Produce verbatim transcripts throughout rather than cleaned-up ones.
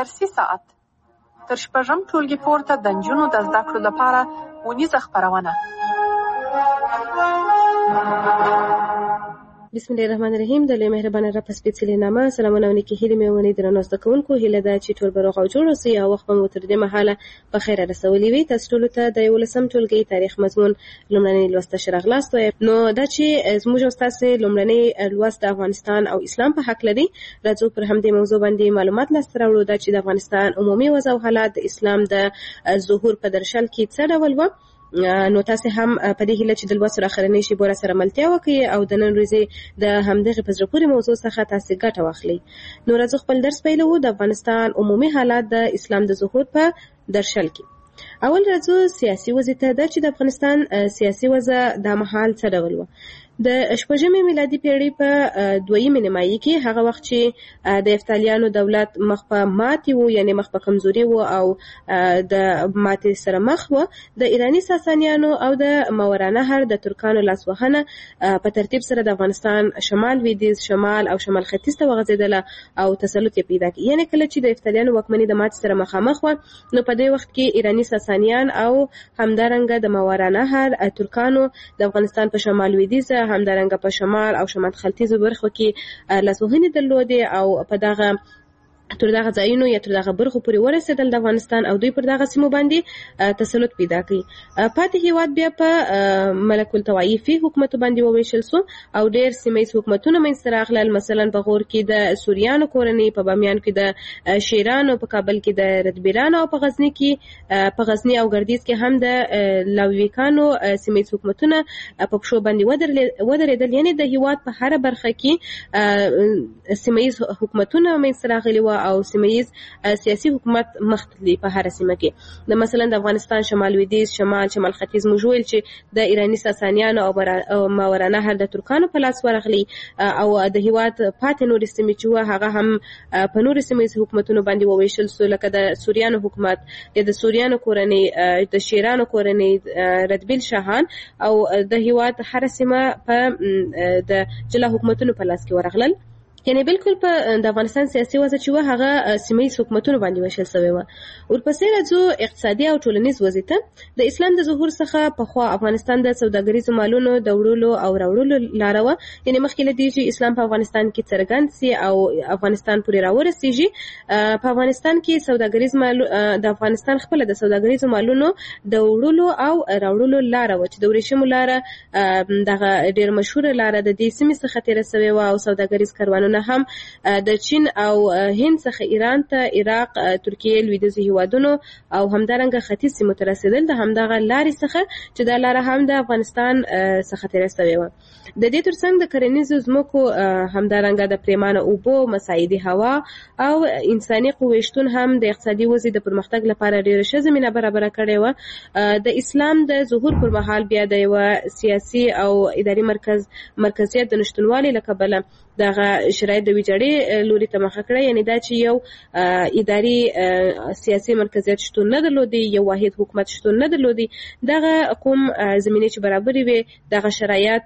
درسي ساعت تر شپږم ټولګي پورته د نجونو د زده کړو لپاره ونیزه خپرونه. بسم الله الرحمن الرحیم. د لوی مهربانه رب سپېڅلې نامه سلامونه او نیکې هیلې مې ونې درنو زده کوونکو هیله ده چې ټول به روغ او جوړ اوسئ او وخت مو تر دې مهاله په خیره رسولی وي. تاسو ټولو ته د یولسم ټولګي تاریخ مضمون لومړنۍ لوست ته ښه راغلاست. نو دا چې زموږ او ستاسې لومړنۍ لوست د افغانستان او اسلام په هکله دی، راځو پر همدې موضوع باندې معلومات لاسته راوړو. دا چې د افغانستان عمومي وضع او حالات د اسلام د ظهور په درشل کې څه ډول وه. نو تاسو هم په دې هیله چې د لوست اخرنۍ شی بوره سره ملتیا وکړي او د نن ورځې د همدغه په زړه پورې موضوع څخه تاسو ګټه واخلئ. نو راځو خپل درس پیلوو. د افغانستان عمومي حالات د اسلام د ظهور په درشل کې. اول راځو سیاسي وضع ته. دا چې د افغانستان سیاسي وضع د مهال څه ډول و. د شپږمې میلادي پیړۍ په دویمې نیمایي کې هغه وخت چې د افتالیانو دولت مخ په ماتې و، یعنی مخ په کمزوري و او د ماتې سره مخ و، د ایرانی ساسانیانو او د ماورانهر د ترکانو لاسوهنه په ترتیب سره د افغانستان شمال لویدیځ، شمال او شمال ختیځ ته وغځېدله او تسلط یې پیدا کړ. یعنی کله چې د افتالیانو واکمني د ماتې سره مخامخ وه، نو په دې وخت کې ایرانی ساسانیان او همدارنګه د ماورانهر ترکانو د افغانستان په شمال لویدیځ، همدارنګه په شمال او شمال ختیځو برخو کې لاسوهنې درلودې او په دغه تر دغه ځایونو یا تر دغه برخو پورې ورسېدل د افغانستان او دوی پر دغه سیمو باندې تسلط پیدا کړي. پاتې هیواد بیا په ملک الطوایفي حکومتو باندې وویشل سو او ډېر سیمه ییز حکومتونه منځته راغلل. مثلا په غور کې د سوریانو کورنۍ، په بامیان کې د شیرانو، په کابل کې د ردبیرانو او په غزني کې په غزني او ګردیز کې هم د لاویکانو سیمه ییز حکومتونه په پښو باندې ودرېدل. یعنی د هیواد په هره برخه کې سیمه ییز حکومتونه منځته راغلي وو او سیمه‌ییز سیاسي حکومت مختلي په هر سیمه کې. د مثلا د افغانستان شمال لویدیځ، شمال شمال ختیځ موږ ویل چې د ایرانی ساسانیانو او ماورانهر د ترکانو په لاس ورغلي او د هیواد پاتې نورې سیمې چې وه هغه هم په نورې سیمه‌ییز حکومتونو باندې وویشل سو، لکه د سوریانو حکومت، د سوریانو کورنۍ، د شیرانو کورنۍ، ردبیل شاهان او د هیواد هر سیمه په د جلا حکومتونو په لاس کې ورغلل. یعنی بالکل په د افغانستان سیاسي وضع چې وه هغه سیمه ییز حکومتونو باندې ویشل سوی وه. ورپسې راځو اقتصادي او ټولنیز وضع ته. د اسلام د ظهور څخه پخوا افغانستان د سوداګریزو مالونو د وړلو او راوړلو لاره وه. یعنی مخکې له دې چې اسلام په افغانستان کې څرګند سي او افغانستان پورې راورسېږي، په افغانستان کې سوداګریز مال د افغانستان خپله د سوداګریزو مالونو د وړلو او راوړلو لاره وه چې د ورېښمو لاره دغه ډېر مشهوره لاره د دې سیمې څخه تېره سوې وه او سوداګریز کاروانونه هم د چین او هند څخه ایران ته، عراق، ترکیه، لویدیځو هیوادونو او همدارنګه ختیځ سیمو ته رسېدل د همدغه لارې څخه چې دا لاره هم د افغانستان څخه تېره سوې وه. د دې ترڅنګ د کرنیزو ځمکو، همدارنګه د پرېمانه اوبو، مساعدي هوا او انساني قوې شتون هم د اقتصادي وضع د پرمختګ لپاره ډېره ښه زمینه برابره کړې وه. د اسلام د ظهور پر مهال بیا د یوه سیاسي او اداري مرکز مرکزیت د نشتونوالي له کبله دغه شرایط د ویجاړۍ لوري ته مخه کړه. یعنی دا چې یو اداري سیاسي مرکزیت شتون نه درلودي، یو واحد حکومت شتون نه درلودي. دغه کوم زمینې چې برابرې وې دغه شرایط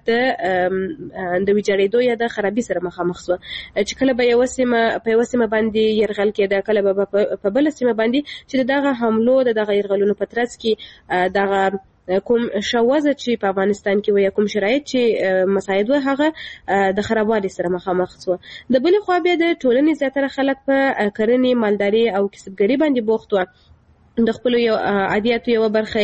د ویجاړېدو یا د خرابي سره مخامخ شوه چې کله به یوه سیمه په یوه سیمه باندې یرغل کېده، کله به په بله سیمه باندې چې د دغه حملو د دغه یرغلونو په ترڅ کې دغه کوم شوازه چې په افغانستان کې و یا کوم شرایط چې مساعد و هغه د خرابوالي سره مخامخ شو. د بلې خوا بیا د ټولنې زیاتره خلک په کرنې، مالداري او کسبګري باندې بوخت و. د خپل یو عادیاتو یو برخه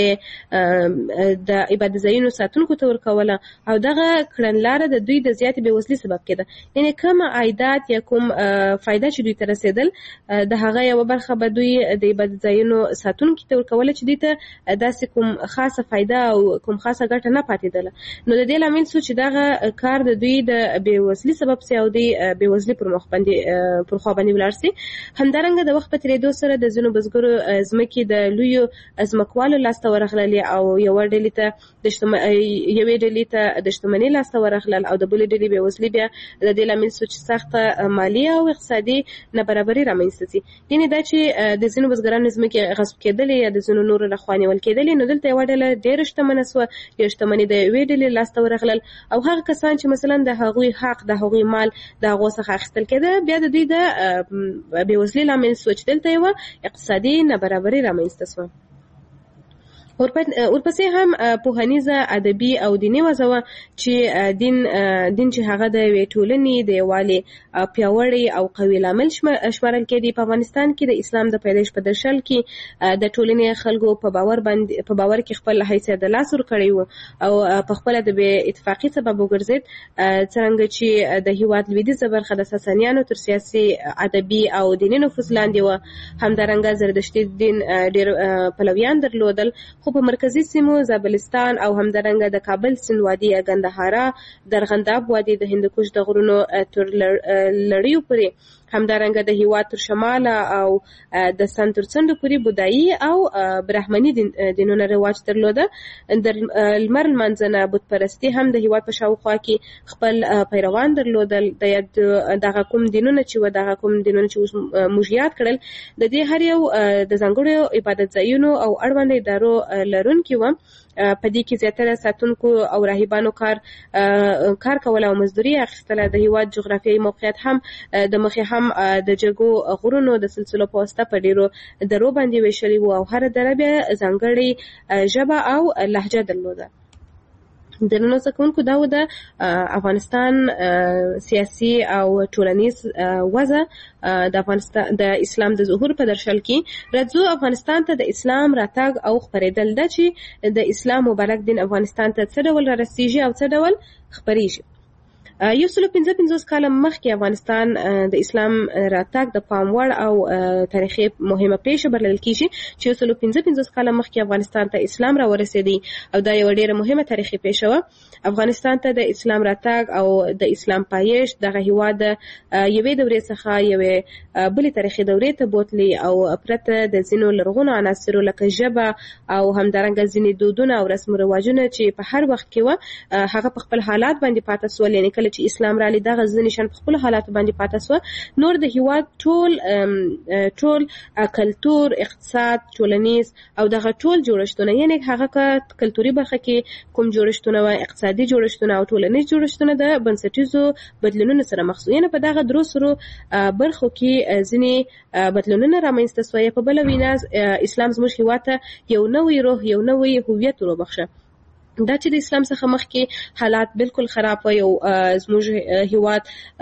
د عبادت ځایونو ساتونکو ته ورکوله او دغه کړنلاره د دوی د زیاتې بېوزلۍ سبب کېده. یعنی کوم عایدات یا کوم فایده چې دوی ته رسېدل د هغه یو برخه به دوی د عبادت ځایونو ساتونکو ته ورکوله چې دوی ته داسې کوم خاصه فایده او کوم خاصه ګټه نه پاتېدله. نو د دې لامل شو چې دغه کار د دوی د بېوزلۍ سبب سي او د بېوزلۍ پر مخ باندې پر خوا باندې ولاړ سي. همدارنګه د وخت په تېرېدو سره د ځینو بزګرو ځمکې کې د لویو ځمکوالو لاسته ورغلل او یو ډلې ته د یوې ډلې ته د شتمنۍ لاسته ورغلل او د بلې ډلې بېوزلي بیا د دې لامل شو چې سخته مالي او اقتصادي نابرابري رامنځته شي. یعنې دا چې د ځینو بزګرانو ځمکې غصب کېدلې یا د ځینو نورو لخوا نیول کېدلې، نو دلته یوه ډله ډېره شتمنه شوه، یو شتمني د یوې ډلې لاسته ورغلل او هغه کسان چې مثلا د هغوی حق د هغوی مال د هغو څخه اخیستل کېده بیا د دوی د بېوزلۍ لامل شو چې دلته یوه اقتصادي نابرابري رامنځته شوه. ورپسې هم پوهنیزه ادبي او دیني وضع وه چې دین دین چې هغه د یوې ټولنې د یووالي پیاوړی او قوي لامل شمارل کېدی. په افغانستان کې د اسلام د پیدایش په درشل کې د ټولنې خلکو په باور باندې په باور کې خپل حیثیت د لاس ور کړی و او په خپل د بې اتفاقي سبب وګرځید، څرنګه چې د هیواد لویدیځه برخه د ساسانیانو تر سیاسي ادبي او دیني نفوذ لاندې وه. همدارنګه زردشتي دین ډېر پلویان درلودل، خو په مرکزي سیمو زابلستان او همدارنګه د کابل سیند وادي یا ګندهارا درغنداب وادي د هندوکش د غرونو تر لړیو پورې، همدارنګه د هیواد تر شماله او د سن تر څنډو پورې بودایي او برهمني دینونه رواج درلوده. د لمر لمانځنه بت پرستي هم د هیواد په شاوخوا کې خپل پیروان درلودل. د دغه کوم دینونه چې و دغه کوم دینونه چې اوس موږ یاد کړل د دې هر یو د ځانګړو عبادت ځایونو او اړوند ادارو لرونکي وو. په دې کې زیاتره ساتونکو او راهبانو کار کار کول او مزدوري اخیستله. د هیواد جغرافیایي موقعیت هم د مخې هم د جګو غرونو د سلسلو په واسطه په ډیرو درو باندې ویشلي وو او هره دره بیا ځانګړې ژبه او لهجه درلوده. د نن څه کوونکو دا و د افغانستان سیاسي او ټولنیز وضع د افغانستان د اسلام د ظهور په درشل کې. راځو افغانستان ته د اسلام راتګ او خپرېدل ده چې د اسلام مبارک دین افغانستان ته څه ډول را رسیږي او څه ډول خپرېږي. یو سل پنځه پنځوس کاله مخکې افغانستان د اسلام راتګ د پام وړ او تاریخي مهمه پیښه بلل کېږي چې یو سل پنځه پنځوس کاله مخکې افغانستان ته اسلام را ورسېدی او دا یوه ډېره مهمه تاریخي پیښه وه. افغانستان ته د اسلام راتګ او د اسلام پایښت دغه هېواد د یوې دورې څخه یوې بلې تاریخي دورې ته بوتلی او پرته د ځینو لرغونو عناصرو لکه ژبه او همدارنګه ځینې دودونه او رسم و رواجونه چې په هر وخت کې وه هغه په خپل حالات باندې پاته سول. یعنې کله چې اسلام رالی دغه ځینې شیان په خپلو حالاتو باندې پاته سوه. نور د هېواد ټول ټول کلتور، اقتصاد، ټولنیز او دغه ټول جوړښتونه، یعنې هغه که کلتوري برخه کې کوم جوړښتونه وه، اقتصادي جوړښتونه او ټولنیز جوړښتونه د بنسټیزو بدلونونو سره مخ شو. یعنې په دغه درو سرو برخو کې ځینې بدلونونه رامنځته سوه. په بله وینا اسلام زموږ هېواد ته یو نوی روح، یو نوی هویت وروبخښه. دا چې د اسلام څخه مخکې حالات بالکل خراب و، یو زموږ هېواد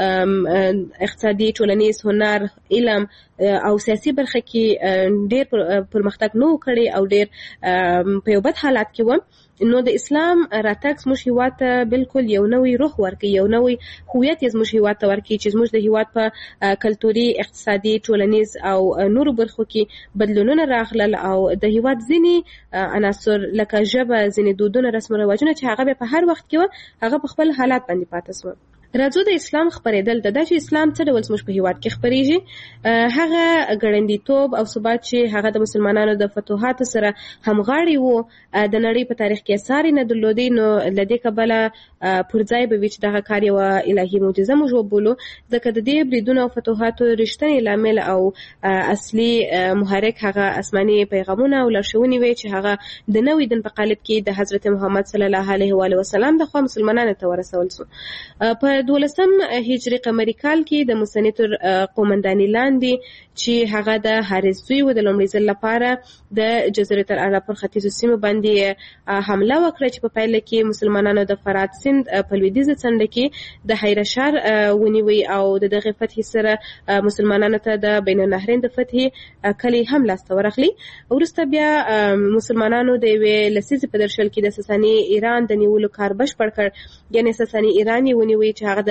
اقتصادي، ټولنیز، هنر، علم او سیاسي برخه کې ډېر پرمختګ نه و کړی او ډېر په یو بد حالات کې و. نو د اسلام راتګ زموږ هېواد ته بالکل یو نوی روح ورکوي، یو نوی هویت یې زموږ هېواد ته ورکوي چې زموږ د هېواد په کلتوري، اقتصادي، ټولنیز او نورو برخو کې بدلونونه راغلل او د هېواد ځینې عناصر لکه ژبه، ځینې دودونه، رسم و رواجونه چې هغه به په هر وخت کې وه هغه په خپل حالات باندې پاته سوه. راځو د اسلام خپرېدل ته. دا چې اسلام څه ډول زموږ په هېواد کې خپرېږي، هغه ګړندیتوب او ثبات چې هغه د مسلمانانو د فتوحاتو سره همغاړی و، د نړۍ په تاریخ کې اثار یې نه درلودی. نو له دې کبله پر ځای به وي چې دغه کار یوه الهي معجزه موږ وبولو، ځکه د دې بریدونو او فتوحاتو رښتینی لامل او اصلي محرک هغه آسماني پیغامونه او لارښوونې وې چې هغه د نوي دین په قالب کې د حضرت محمد صلی الله علیه و آله وسلم د خوا مسلمانانو ته ورسول شو. په دولسم هجري قمري کال کې د موسني تر قومندانۍ لاندې چې هغه د حارث زوی و، د لومړي ځل لپاره د جزیرة العرب پر ختیځو سیمو باندې حمله وکړه چې په پایله کې مسلمانانو د فرات سیند په لویدیځه څنډه کې د حیره ښار ونیوی او د دغې فتحې سره مسلمانانو ته د بین النهرین د فتحې کلي هم لاسته ورغلی. وروسته بیا مسلمانانو د یوې لسیزې په درشل کې د ساساني ایران د نیولو کار بشپړ کړ. یعنې ساساني ایران یې ونیوی چې هغه د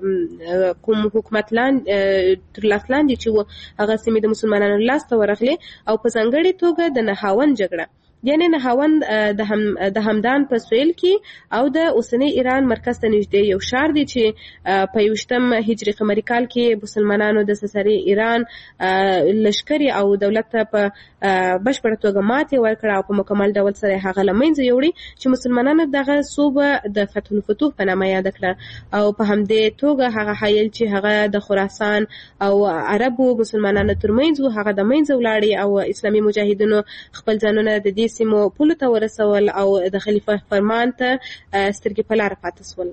کوم حکومت لاندې تر لاس لاندې چې و هغه سیمې د مسلمانانو لاسته ورغلې او په ځانګړې توګه د نهاون جګړه یعنی نهاوند د هم د همدان په سویل کې او د اوسنی ایران مرکز ته نږدې یو ښار دی چې په یوشتم هجري قمري کال کې مسلمانانو د سسري ایران لشکري او دولت ته په بشپړه توګه ماتې ورکړه او په مکمل ډول سره هغه له منځه یوړي چې مسلمانانو دغه صوبه د فتح الفتوح په نامه یاد کړه او په همدې توګه هغه حایل چې هغه د خراسان او عربو مسلمانانو ترمنځ هغه د منځه ولاړی او اسلامي مجاهدینو خپل ځانونه د دې سیمو پولو ته ورسول او د خلیفه فرمان ته سترګې په لاره پاتې شول.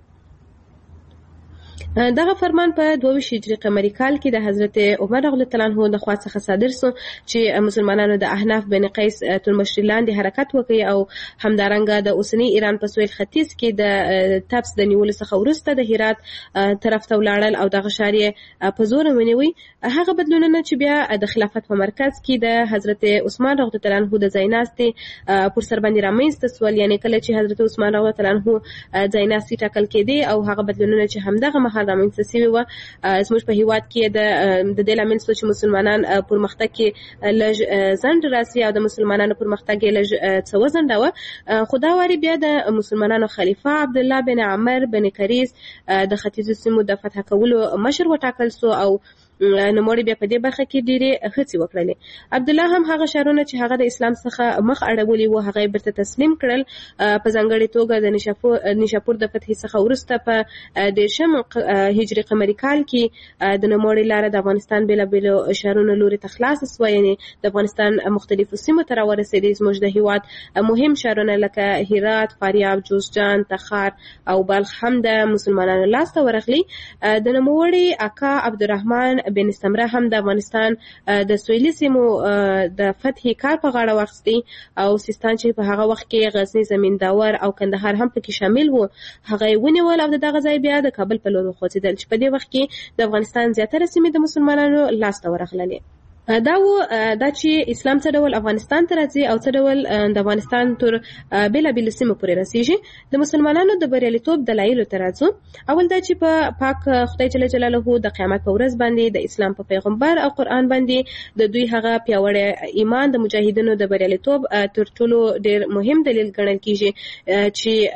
دغه فرمان په دوه ویشت هجري قمري کال کې د حضرت عمر رضی الله عنه د خوا څخه صادر شو چې مسلمانانو د احناف بن قیس تلمشري لاندې حرکت وکړي او همدارنګه د اوسنی ایران په سویل ختیځ کې د تبس د نیولو څخه وروسته د هرات طرف ته ولاړل او دغه ښار یې په زور ونیوي. هغه بدلونونه چې بیا د خلافت په مرکز کې د حضرت عثمان رضی الله عنه د ځایناستي پر سر باندې رامنځته شول، یعنی کله چې حضرت عثمان رضی الله عنه ځایناستي ټاکل کېدی او هغه بدلونونه چې همدغه مهال رامنځته شوي وه زموږ په هیواد کې د د دې لامل شو چې مسلمانان پرمختګ کې لږ ځنډ راسي او د مسلمانانو پرمختګ یې لږ څه وځنډاوه. خو دا وارې بیا د مسلمانانو خلیفه عبدالله بن عمر بن کریز د ختیځو سیمو د فتح کولو مشر وټاکل شو او نوموړي بیا په دې برخه کې ډېرې هڅې وکړلې. عبدالله هم هغه ښارونه چې هغه د اسلام څخه مخ اړولي وو هغه یې بیرته تسلیم کړل. په ځانګړې توګه د نیشاپور نیشاپور د فتحې څخه وروسته په دېرشم هجري قمري کال کې د نوموړي لاره د افغانستان بېلابېلو ښارونو لوري ته خلاصه سوه، یعنې د افغانستان مختلفو سیمو ته راورسېدې. زموږ د هېواد مهم ښارونه لکه هرات، فاریاب، جوزجان، تخار او بلخ هم د مسلمانانو لاسته ورغلي. د نوموړي اکا عبدالرحمن بن استمره هم د افغانستان د سویلي سیمو د فتحې کار په غاړه واخیستی او سیستان چې په هغه وخت کې غزني، زمینداور او کندهار هم پکې شامل وو هغه یې ونیول او د دغه ځای بیا د کابل په لور وخوځېدل چې په دې وخت کې د افغانستان زیاتره سیمې د مسلمانانو لاسته ورغللې. دا و دا چې اسلام څه ډول افغانستان ته راځي او څه ډول د افغانستان تر بېلابېلو سیمو پورې رسیږي. د مسلمانانو د بریالیتوب دلایلو ته راځو. اول دا چې په پاک خدای جل جلاله د قیامت په ورځ باندې د اسلام په پیغمبر او قرآن باندې د دوی هغه پیاوړی ایمان د مجاهدینو د بریالیتوب تر ټولو ډېر مهم دلیل ګڼل کېږي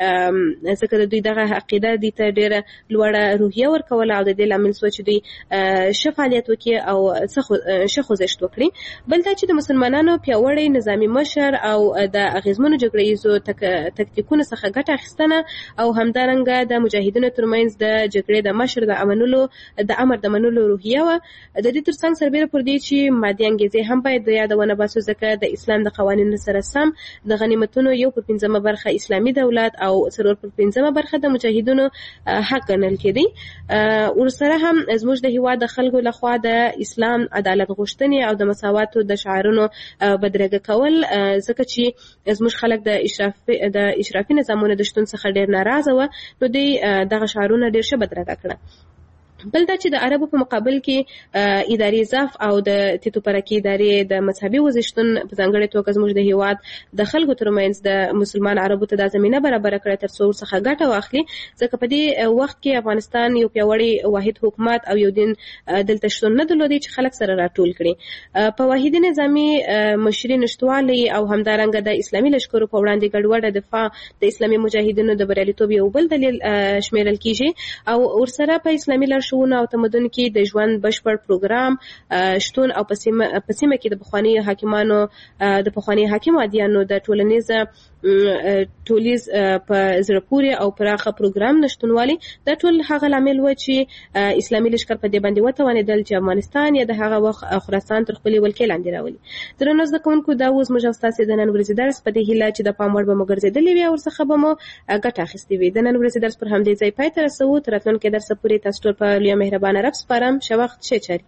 چې ځکه د دوی دغه عقیده دې ته ډېره لوړه روحیه ورکوله او د دې لامل شوه چې دوی ښه فعالیت وکړي او ښه خوځښت وکړي. بل دا چې د مسلمانانو پیاوړی نظامي مشر او د اغیزمنو جګړه ییزو تکتیکونو څخه ګټه اخیستنه او همدارنګه د مجاهدینو ترمنځ د جګړې د مشر د امنلو د امر د منلو روحیه وه. د دې ترڅنګ سربیره پر دې چې مادي انګیزې هم باید د یادونه باسو ځکه د اسلام د قوانینو سره سم د غنیمتونو یو پر پنځمه برخه اسلامي دولت او څلور پر پنځمه برخه د مجاهدینو حق ګڼل کېدی. ورسره هم زموږ د هېواد د خلکو لخوا د اسلام عدالت غوښتنې او د مساواتو د شعارونو بدرګه کول ځکه چې زموږ خلک د اشرافي د اشرافي نظامونو د شتون څخه ډېر ناراضه وه نو دوی دغه شعارونه ډېر ښه بدرګه کړه. بل دا چې د عربو په مقابل کې اداري ضعف او د تیتو پرکي ادارې د مذهبي وزشتون په ځانګړې توګه زموږ د هېواد د خلکو ترمنځ د مسلمان عربو ته دا زمینه برابره کړه تر څو ورڅخه ګټه واخلي، ځکه په دې وخت کې افغانستان یو پیاوړی واحد حکومت او یو دین دلته شتون نه درلودی چې خلک سره راټول کړي. په واحدي نظامي مشري نشتوالي او همدارنګه د اسلامي لښکرو په وړاندې ګډوډه دفاع د اسلامي مجاهدینو د بریالیتوب یو بل دلیل شمیرل کیږي او ورسره په اسلامي لارښوونو او تمدن کې د ژوند بشپړ پروګرام شتون او په سیمه کې د پخوانیو حاکمانو د پخوانیو حاکمو ادیانو د ټولنیز ټولیز په زړه پورې او پراخه پروګرام نشتونوالي دا ټول هغه لامل و چې اسلامي لښکر په دې باندې وتوانېدل چې افغانستان یا د هغه وخت خراسان تر خپلې ولکې لاندې راولي. درنو زده کوونکو دا اوس موږ او ستاسې د نن ورځې درس په دې هیله چې د پام وړ به مو ګرځېدلې وي او ورڅخه به مو ګټه اخیستې وي. د نن ورځې درس پر همدې ځای پای ته رسوو. تر راتلونکي درسه پورې تاسو ټول په لوی مهربانه رب سپارم. ښه وخت، ښې چارې.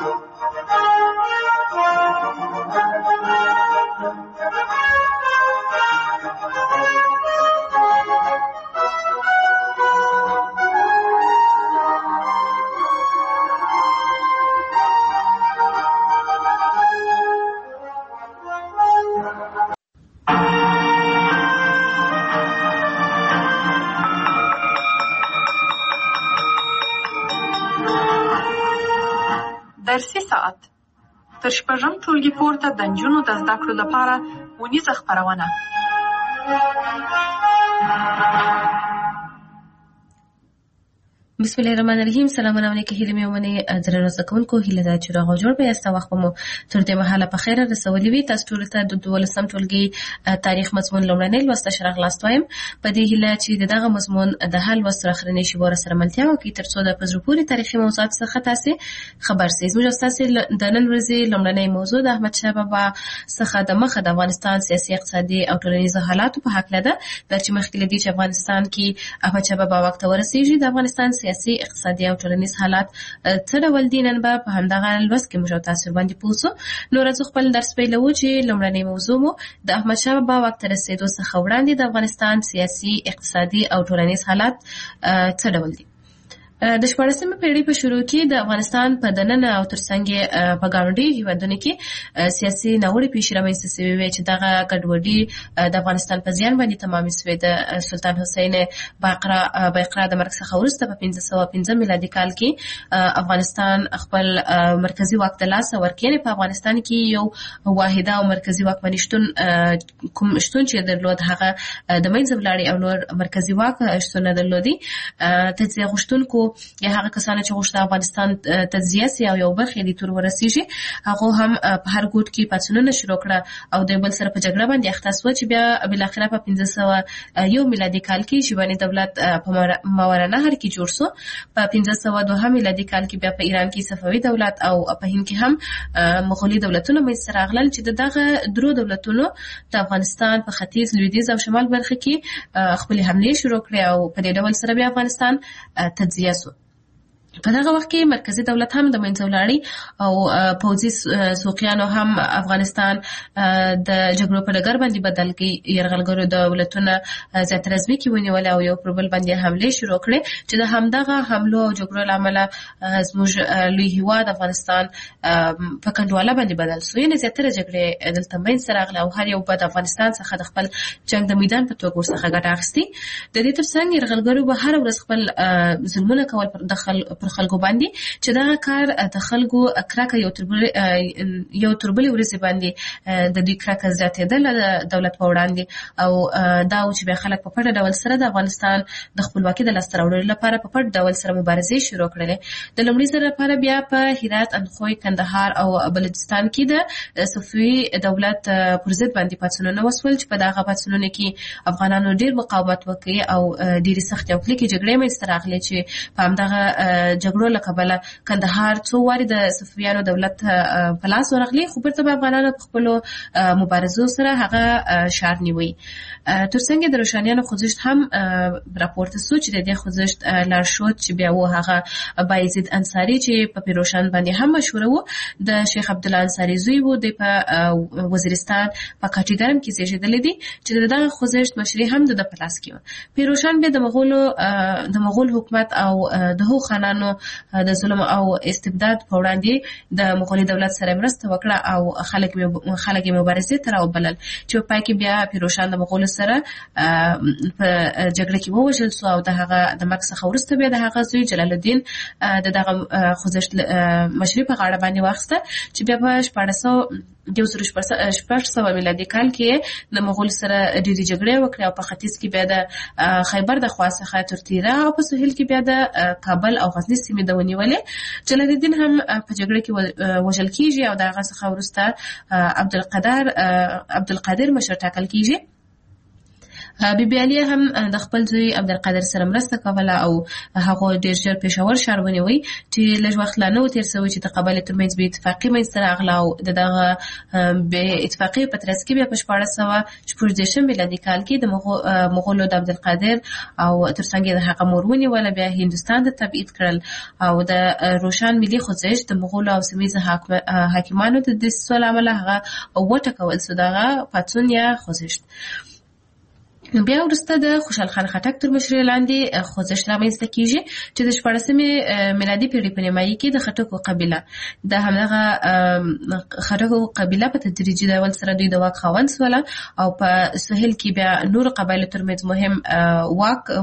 درسي ساعت تر شپږم ټولګي پورته د نجونو د زده کړو لپاره ونیزه خپرونه. بسم الله الرحمن الرحیم. سلامونه علیکم. هیله مې ومنه درنو زکونکو هیله ده چې راغو جوړ به یاست. وخت مو تر دې مهاله په خیر رسولې وي. تاسو ټول ته د دولسم ټولګي تاریخ مضمون لومړنی لوست شرح لاست وایم. په دې هیله چې دغه مضمون د حل وسره اخرنی شی ور سره ملتیا وکړي تر څو د پزروپوري تاریخي موضوعات څخه تاسو خبر سئ. زموږ تاسو د نن ورځې لومړنی موضوع د احمد شاه بابا څخه د مخه د افغانستان سیاسي اقتصادي او ټولنیز حالات په حق لده د چې مخکې لدی چې افغانستان کې احمد شاه بابا وخت ورسیږي د افغانستان سیاسي اقتصادي او ټولنیز حالات څه ډول دي نن به په همدغه لوست کې موږ تاسو باندې پوسو. نو راځو خپل درس پیلو چې لومړنی موضوع مو د احمد شاه بابا وخت رسیدو څخه وړاندې د افغانستان سیاسي اقتصادي او ټولنیز حالات څه ډول دي. د شپاړسمې پیړۍ په شروع کې د افغانستان په دننه او ترڅنګ په ګاونډي هیوادونو کې سیاسي ناوړه پیښې رامنځته شوې وې چې دغه ګډوډي د افغانستان په زیان باندې تمامې شوې. د سلطان حسین باقرا باقرا د مرګ څخه وروسته په پنځه سوه پنځه میلادي کال کې افغانستان خپل مرکزی واک ته لاس ورکړ. په افغانستان کې یو واحده او مرکزی واکمني شتون کوم شتون چې درلود هغه د منځ ولاړې او نور مرکزی واک شتون درلودي. تجزیه غوښتونکو یا هغه کسانو چې غوښتل افغانستان تجزیه سي او یو برخه دي تور ورسیږي هغه هم په هر ګوټ کې پاتونونه شروع کړه او د بل سره په جګړه باندې اخته شو چې بیا بل اخره په پنځه سوه یو میلادي کال کې شیباني دولت په ماورانهر کې جوړ شو. په پنځه سوه دوه میلادي کال کې بیا په ایران کې صفوي دولت او په هند کې هم مغولي دولتونه منځته راغلل چې دغه درو دولتونو د افغانستان په ختیځ لویدیځ او شمال برخه کې خپل حمله شروع کړې او په دې ډول سره بیا افغانستان تجزیه شو. په دغه وخت کې مرکزی دولت هم د منځه ولاړی او پوځي سوقیانو هم افغانستان د جګړو په ډګر باندې بدل کړي. یرغلګرو دولتونه زیات رسمي کې ونیول او یو پر بل باندې حمله شروع کړې چې د همدغه حملو او جګړو لامل زموږ لوی هیواد افغانستان په کنډواله باندې بدل شو. یعنې زیاتره جګړې دلته منځته راغلې او هر یو په افغانستان څخه د خپل جنگ د میدان په توګه ورڅخه ګټه اخیستې. د دې ترڅنګ یرغلګرو به هر ورځ خپل ظلمونه کول پر دخل پر خلکو باندې چې دا کار د خلکو کرکه یو تربل یو تربل ورسې باندې د دې کرکه زیاتېدل د دولت په وړاندې او دا چې به خلک په پټه ډول سره د افغانستان د خپلواکۍ د لاسته راوړلو لپاره په پټ ډول سره مبارزې شروع کړلې. د لومړي ځل لپاره بیا په هرات، اندخوی، کندهار او بلوچستان کې د صفوي دولت پر ضد باندې پاڅونونه وسول چې په دغه پاڅونونو کې افغانانو ډېر مقاومت وکړ او ډېرې سختې او کلکې جګړې منځته راغلې چې په همدغه جګړو له کبله کندهار څو وارې د صفویانو دولت په لاس ورغلی خو بیرته به افغانانو په خپلو مبارزو سره هغه ښار نیوی. ترڅنګ د روښانیانو خوځښت هم راپورته شو چې د دې خوځښت لارښود چې بیا و هغه بایزید انصاري چې په پیروشان باندې هم مشهور و د شیخ عبدالله انصاري زوی و. د په وزیرستان په کاټیګرم کې زیږېدلی دی چې دغه خوځښت مشري هم د په لاس کې و. پیروشان بیا د مغولو د مغول حکومت او د هغو خانانو د ظلم او استبداد په وړاندې د مغولي دولت سره مرسته وکړه او خلک خلک مبارزې ته راوبلل چې په پای کې بیا پیروشان د مغولو سره په جګړه کې ووژل شو او د هغه د مرګ څخه وروسته بیا د هغه زوی جلال الدین د دغه خوځښت مشري په غاړه باندې واخیسته چې بیا په شپاړس سوه یو زر شپږ سوه میلادي کال کې د مغول سره ډېرې جګړې وکړې او په ختیځ کې بیا د خیبر د خوا څخه تر تیره او په سهیل کې بیا د کابل او غزني سیمې د ونیولې. جلال الدین هم په جګړه کې وژل کیږي او د هغه څخه وروسته عبدالقادر عبدالقادر مشر ټاکل کیږي. بیبي علي هم د خپل زوی عبدالقادر سره مرسته کوله او هغه ډېر ژر پېښور ښار ونیوی چې لږ وخت لا نه و تېر سوی چې د قبایلو ترمنځ بې اتفاقي منځته راغله او د دغه بې اتفاقۍ په ترڅ کې بیا په شپاړس سوه شپږ دېرشم میلادي کال کې د مغولو د عبدالقادر او تر څنګ یې د هغه مور ونیوله، بیا هندوستان ته تبعید کړل او د روشن ملي خوځښت د مغولو او سیمهییزو حاکمانو د دسیسو له امله هغه وټکول سو، دغه پاڅون یا خوځښت. بیا وروسته د خوشحال خان خټک تر مشرۍ لاندې خوځښت رامنځته کیږي چې د شپاړسمې میلادي پېړۍ په نیمایي کې د خټکو قبیله د همدغه خټکو قبیله په تدریجي ډول سره دوی د واک خاوند سوله او په سهیل کې بیا نورو قبایلو ترمنځ مهم واک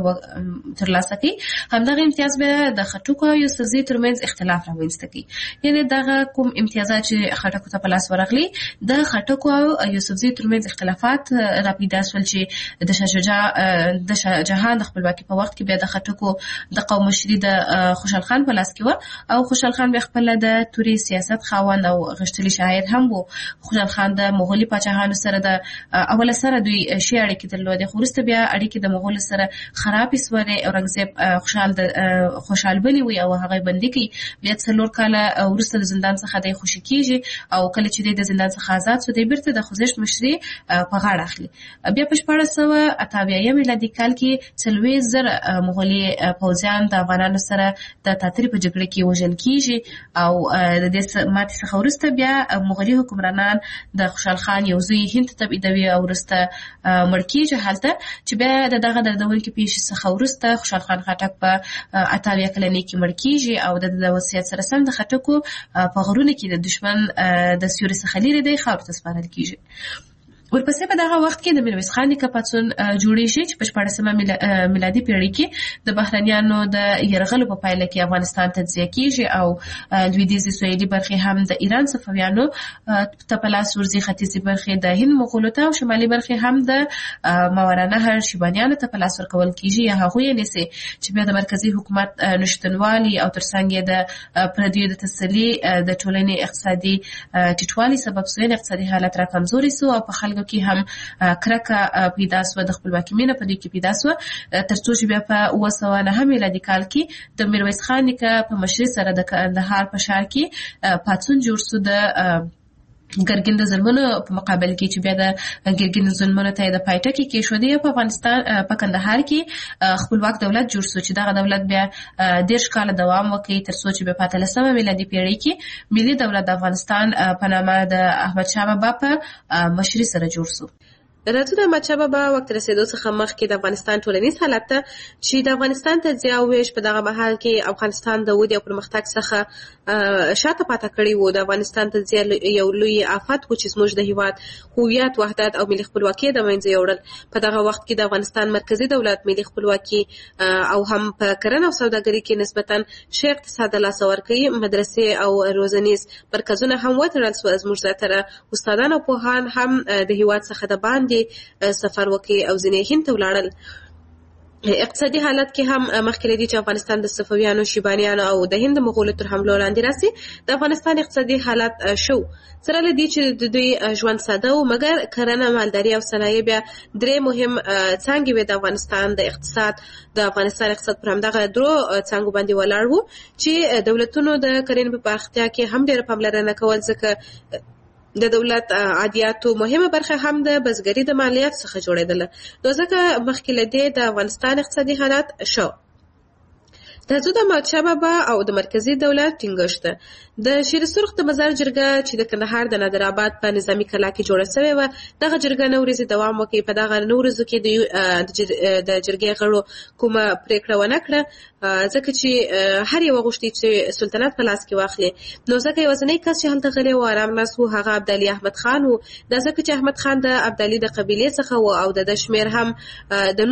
ترلاسه کوي. همدغه امتیاز بیا د خټکو او یوسفزي ترمنځ اختلاف رامنځته کوي، یعنې دغه کوم امتیازات چې خټکو ته په لاس ورغلي د خټکو او یوسفزي ترمنځ اختلافات راپیدا شول چې د شاه شجاع د شاه جهان د خپلواکۍ په وخت کې بیا د خټکو د قوم مشري د خوشحال خان په لاس کې وه او خوشحال خان بیا خپله د توري سیاست خاوند او غښتلي شاعر هم و. خوشحال خان د مغولي پاچاهانو سره د اوله سره دوی ښې اړیکې درلودې، خو وروسته بیا اړیکې د مغولو سره خرابې سولې. اورنګزیب خوشحال د خوشحال بنیوي او هغه بندي کوي. بیا څلور کاله وروسته د زندان څخه دی خوشي کېږي او کله چې دی د زندان څخه آزاد شو دی بیرته د خوځښت مشري په غاړه اخلي. بیا په شپاړس سوه اته اویایم میلادي کال کې څلوېښت زره مغولي پوځیان د افغانانو سره د تاترې په جګړه کې وژل کېږي او د دې ماتې څخه وروسته بیا مغولي حکمرانان د خوشحال خان یو زوی هند ته تبعیدوي او وروسته مړ کېږي هلته، چې بیا د دغه دردونکې پیښې څخه وروسته خوشحال خان خټک په اته اویا کلنۍ کې مړ کېږي او د وصیت سره سم د خټکو په غرونو کې د دشمن د سیوري څخه لیرې دی خاورو ته سپارل کېږي. ورپسې په دغه وخت کې د میرویس خان نیکه پاڅون جوړېږي چې په شپاړسمه میلادي پېړۍ کې د بهرنیانو د یرغلو په پایله کې افغانستان تجزیه کېږي او لویدیځې سویلي برخې هم د ایران صفویانو ته په لاس ورځي، ختیځې برخې د هند مغولو ته او شمالي برخې هم د ماورانهر شیبانیانو ته په لاس ورکول کېږي یا هغوی یې نیسي، چې بیا د مرکزي حکومت نشتونوالي او ترڅنګ یې د پردیو د تسلي د ټولنې اقتصادي ټیټوالي سبب سو، اقتصادي حالت را کمزوري سو او په خلکو کې هم کرکه پیدا سوه، د خپلواکۍ مینه په دوی کې پیدا سوه، تر څو چې بیا په اوه سوه نهم میلادي کال کې د میرویس خان نیکه په مشرۍ سره د کندهار په ښار کې پاڅون جوړ سو د ګرګین د ظلمونو په مقابل کې، چې بیا د ګرګین ظلمونو ته د پای ټکی کېښودی. په افغانستان په کندهار کې خپلواک دولت جوړ سو چې دغه دولت بیا دېرش کاله دوام وکړي تر څو چې بیا په اتلسمه میلادي پېړۍ کې ملي دولت د افغانستان په نامه د احمدشاه بابا په مشرۍ سره جوړ سو. راځو د احمدشاه بابا وخت رسېدو څخه مخکې د افغانستان ټولنیز حالت ته، چې د افغانستان تجزیه او ویش په دغه مهال کې افغانستان د ودې او پرمختګ څخه شاته پاته کړی و. د افغانستان تجزیه یو لوی آفت و چې زموږ د هېواد هویت، وحدت او ملي خپلواکي د منځه یوړل. په دغه وخت کې د افغانستان مرکزي دولت ملي خپلواکي او هم په کرنه او سوداګرۍ کې نسبتا ښه اقتصاد د لاسه ورکوي. مدرسې او روزنیز مرکزونه هم وتړل سوه. زموږ زیاتره استادان او پوهان هم د هېواد څخه د باندې سفر وکړي او ځینې هند ته ولاړل. اقتصادي حالت کې هم مخکې لدی چې افغانستان د صفویانو، شیبانیانو او د هند مغولو تر حملو لاندې راسي، د افغانستان اقتصادي حالت شو سره لدی چې د دوی ژوند ساده و، مګر کرنه، مالداري او صنایع بیا درې مهم څانګې وې د افغانستان د اقتصاد. د افغانستان اقتصاد پر همدغه درو څانګو باندې ولاړ و چې دولتونو د کرنې په پراختیا کې هم ډېره پاملرنه کول، ځکه د دولت عادیاتو مهمه برخه هم د بزګرۍ د مالیات څخه جوړېدله، نو ځکه مخکې له دې د افغانستان اقتصادي حالت شو. راځو د احمدشاه بابا او د مرکزي دولت ټینګښت. د شیر سرخ د مزار جرګه چې د کندهار د نادر آباد په نظامي کلا کې جوړه شوې وه، دغه جرګه نه ورځې دوام وکړي. په دغه نه ورځو کې د جرګې غړو کومه پرېکړه ونه کړه، ځکه چې هر یو غوښتي چې سلطنت په لاس کې واخلي. نو ځکه یوازینی کس چې هلته غلی و ارام ناست و هغه ابدالي احمد خان و. دا ځکه چې احمد خان د ابدالي د قبیلې څخه و او د شمېر هم د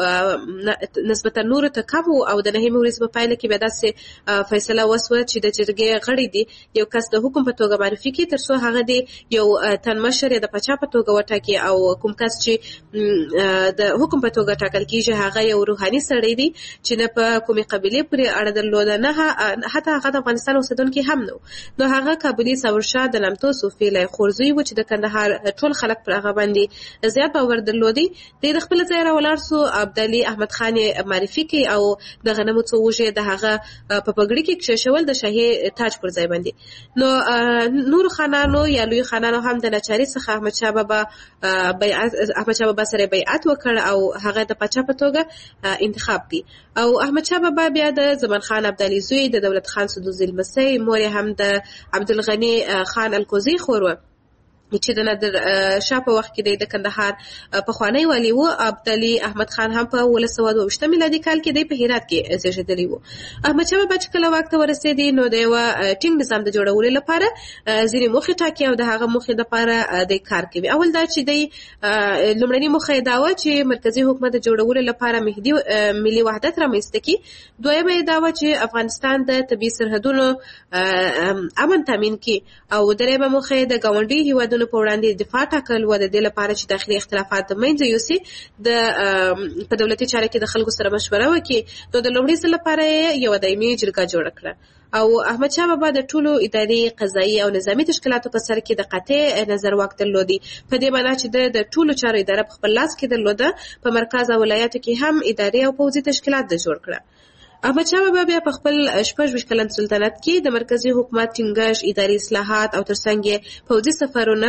نورو نسبتا نورو ته کم و او د نهمې ورځې په پایله کې بیا داسې فیصله وسوه چې د جرګې غړي دي یو کس د حکم په توګه معرفي کړي تر څو هغه د یو تن مشر د پاچا په توګه وټاکي او کوم کس چې د حکم په توګه ټاکل کیږي هغه یو روحاني سړی دی چې نه په کومې قبیلې پورې اړه درلوده نه حتی هغه د افغانستان اوسیدونکی هم نو نو هغه کابلي ثورشاه د نامتو صوفي له خورزوی و چې د کندهار ټول خلک پر هغه باندې زیات باور درلودي د خپل ځای را ولاړ سو عبدالي احمد خان معرفي کوي او د غنمو څو وجه د هغه په پګړۍ کې کښېښول د شاهي تاج پر ځای باندې نو نور خانانو یا لوی خانانو هم د ناچارۍ څخه احمد شاه بابا بیعت احمد شاه بابا سره بیعت وکړ او هغه د پاچا په توګه انتخاب کړي او احمد شاه بابا بیا د زمان خان عبدالي زوی د دولت خان سدوزي لمسی مور هم د عبدالغني خان الکوزي خور و چې د نادر شاه په وخت کې د کندهار پخوانی والی و. عبدالي احمد خان هم په اوولس سوه دوه ویشتم میلادي کال کې د په هرات کې زیږېدلی و. احمد شاه بابا چې کله واک ته ورسېدی نو د یوه ټینګ نظام د جوړولو لپاره ځینې موخې ټاکي او د هغه موخې دپاره دی کار کوي. اول دا چې دی لومړنۍ موخه یې دا وه چې مرکزي حکومت د جوړولو لپاره مهدي ملي وحدت رامنځته کړي. دویمه یې دا وه چې افغانستان د طبیعي سرحدونو امن تامین کړي او دریمه موخه یې د ګاونډي هېوادونو په وړاندې دفاع ټاکل و د دې لپاره چې داخلي اختلافات د منځه یوسي د په دولتي چارو کې د خلکو سره مشوره وکړي. نو د لومړي ځل لپاره یې یوه دایمي جرګه جوړه کړه او احمد شاه بابا د ټولو اداري قضایي او نظامي تشکیلاتو په سر کې د قاطع نظر واک درلودي په دې معنی چې د ټولو چارو اداره په خپل لاس کې درلوده. په مرکز او ولایاتو کې هم اداري او پوځي تشکیلات د جوړ کړه. احمد شاه بابا بیا په خپل شپږ ویشت کلن سلطنت کې د مرکزي حکومت ټینګښت اداري اصلاحات او ترڅنګ یې پوځي سفرونه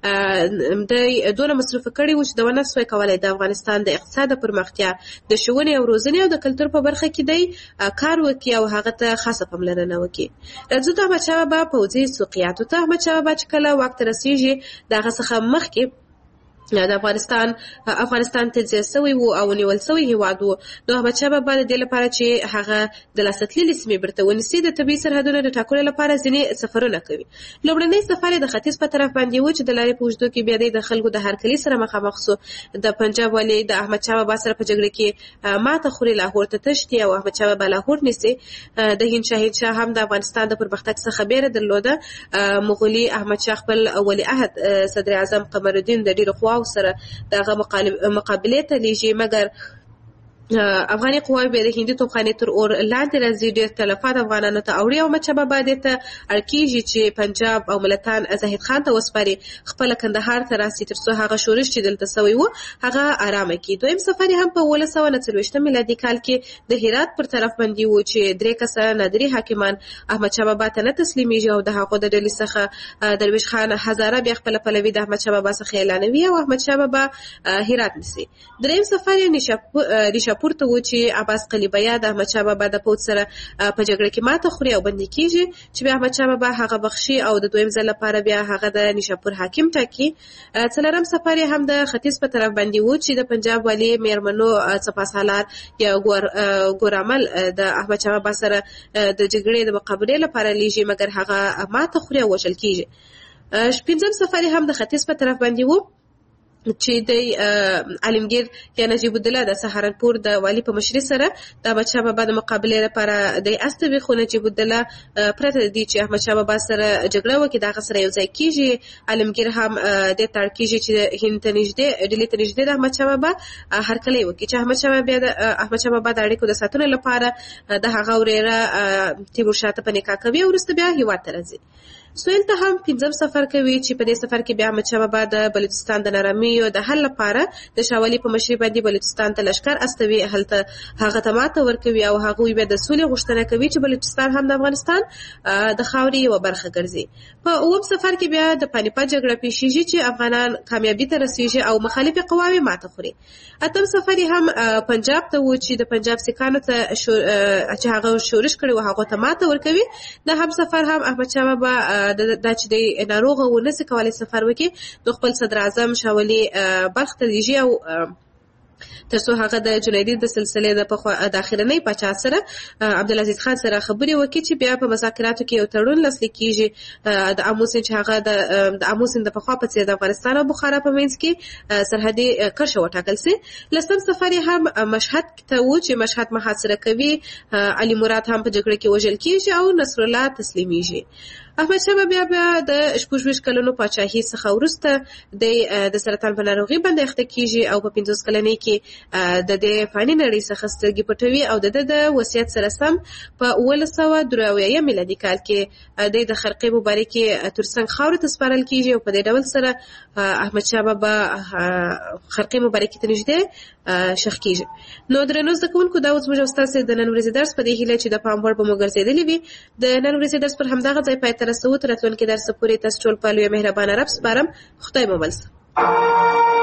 د دونه مصرف کړي و چې د ونه سوی کولی د افغانستان د اقتصاد پرمختیا د ښوونې او روزنې او د کلتور په برخه کې دی کار وکړي او هغه ته خاصه پاملرنه وکړي. راځو د احمد شاه بابا پوځي سوقیاتو ته. احمد شاه بابا چې کله واک ته رسېږي د هغه څخه مخکې د افغانستان افغانستان تجزیه سوی و او نیول سوی هیواد و. نو احمد شاه بابا د دې لپاره چې هغه د لاسته تللې سیمې بیرته ونیسي د طبیعي سرحدونو د ټاکلو لپاره ځینې سفرونه کوي. لومړنی سفر یې د ختیځ په طرف باندې و چې د لارې په اوږدو کې بیا د خلکو د هرکلي سره مخامخ سو. د پنجاب والي د احمد شاه بابا سره په جګړه کې ماته خوري لاهور ته تښتي او احمد شاه بابا لاهور نیسي. د هند شاهین شاه هم د افغانستان د پرمختګ څخه بیره درلوده. مغولي احمد شاه خپل ولیعهد صدر اعظم قمر الدین د ډیرو قواو سره دغه مقابلې ته لیږي مګر افغاني قواوې به د هندي توپخانې تر اور لاندې راځي. ډېر تلفات افغانانو ته اوړي او احمد شاه بابا دې ته اړ کېږي چې پنجاب او ملتان زاهد خان ته وسپاري خپله کندهار ته راسي تر څو هغه شورش چې دلته سوی و هغه ارامه کړي. دویم سفر یې هم په اوولس سوه نه څلوېښتم میلادي کال کې د هرات پر طرف باندې و چې درې کسه نادري حاکمان احمد شاه بابا ته نه تسلیمیږي او د هغو د ډلې څخه درویش خان هزاره بیا خپله پلوي د احمد شاه بابا څخه اعلانوي او احمد شاه بابا هرات نیسي. دریم سفر یې پورته و چې عباس قلیبیا د احمد شاه بابا د پوځ سره په جګړه کې ماته خوري او بندي کیږي چې بیا احمد شاه بابا هغه بخشي او د دویم ځل لپاره بیا هغه د نیشاپور حاکم ټاکي. څلورم سفر یې هم د ختیځ په طرف باندې و چې د پنجاب والي میرمنو سپاسالار یا ګورامل د احمد شاه بابا سره د جګړې د مقابلې لپاره لیږي مګر هغه ماته خوري او وژل کیږي. پنځم سفر یې هم د ختیځ په طرف باندې و چې د عالمگیر یا نجیب الدوله د سهارنپور د والی په مشرۍ سره د احمد شاه بابا د مقابلې لپاره د استوي خو نجیب الدوله پرته دی چې احمد شاه بابا سره جګړه وکړي دغه سره یو ځای کیږي. عالمگیر هم د تړ کیږي چې هند ته نږدې ډیلي ته نږدې د احمد شاه بابا هرکلی وکړي چې احمد شاه بابا د احمد شاه بابا د اړیکو د ساتنې لپاره د هغه ورېره تیمورشاه ته په نکاح کوي او وروسته بیا هیواد ته راځي. سویل ته هم پنځم سفر کوي چې په دې سفر کې بیا احمد شاه بابا د بلوچستان د نارامیو د حل لپاره د شاه ولي په مشرۍ باندې بلوچستان ته لښکر استوي هلته هغه ته ماته ورکوي او هغوی بیا د سولې غوښتنه کوي چې بلوچستان هم د افغانستان د خاورې یوه برخه ګرځي. په اووم سفر کې بیا د پانیپت جګړه پیښیږي چې افغانان کامیابي ته رسیږي او مخالفې قواوې ماته خوري. اتم سفر یې هم پنجاب ته و چې د پنجاب سیکانو ته چې هغه شورش کړی و هغو ته ماته ورکوي. د هم سفر هم احمد شاه بابا دا چې د ناروغه و نسي کولی سفر وکړي نو خپل صدر اعظم شاه ولي بلخ ته لیږي او ترڅو هغه د جنیدي د سلسلې د پخوا د اخرنۍ پاچا سره عبدالعزیز خان سره خبرې وکړي چې بیا په مذاکراتو کې یو تړون لاسلیک کیږي د آمو سیند چې هغه د آمو سیند د پخوا په څیر د افغانستان او بخارا په منځ کې سرحدي کرښه وټاکل سي. لسم سفر هم مشهد ته و چې مشهد محاصره کوي، علي مراد هم په جګړه کې وژل کیږي او نصر الله تسلیمیږي. احمد شاه بیا بیا د شپږ کلونو پاچاهۍ څخه وروسته د سرطان په ناروغي باندې اخته کیږي او په پنځوس کلنۍ کې د دې فاني نړۍ څخه سترګې پټوي او د د وصیت سره سم په اوولس سوه درې اویا میلادي کال کې د خرقې مبارکې ترڅنګ خاورې ته سپارل کیږي او په دې ډول سره احمد شاه بابا خرقې مبارکې ته نږدې شخ کیږي. نو درنو زده کوونکو، دا اوس موږ ستاسو د نن ورځې درس په دې هیله چې د پام وړ به مو ګرځېدلی وي. د نن ورځې درس پر همدغه ځای پای ته رسوو. تر راتلونکي درس پورې تاسو ټول په لوی مهربانه رب سپارم. خدای مو بل شه.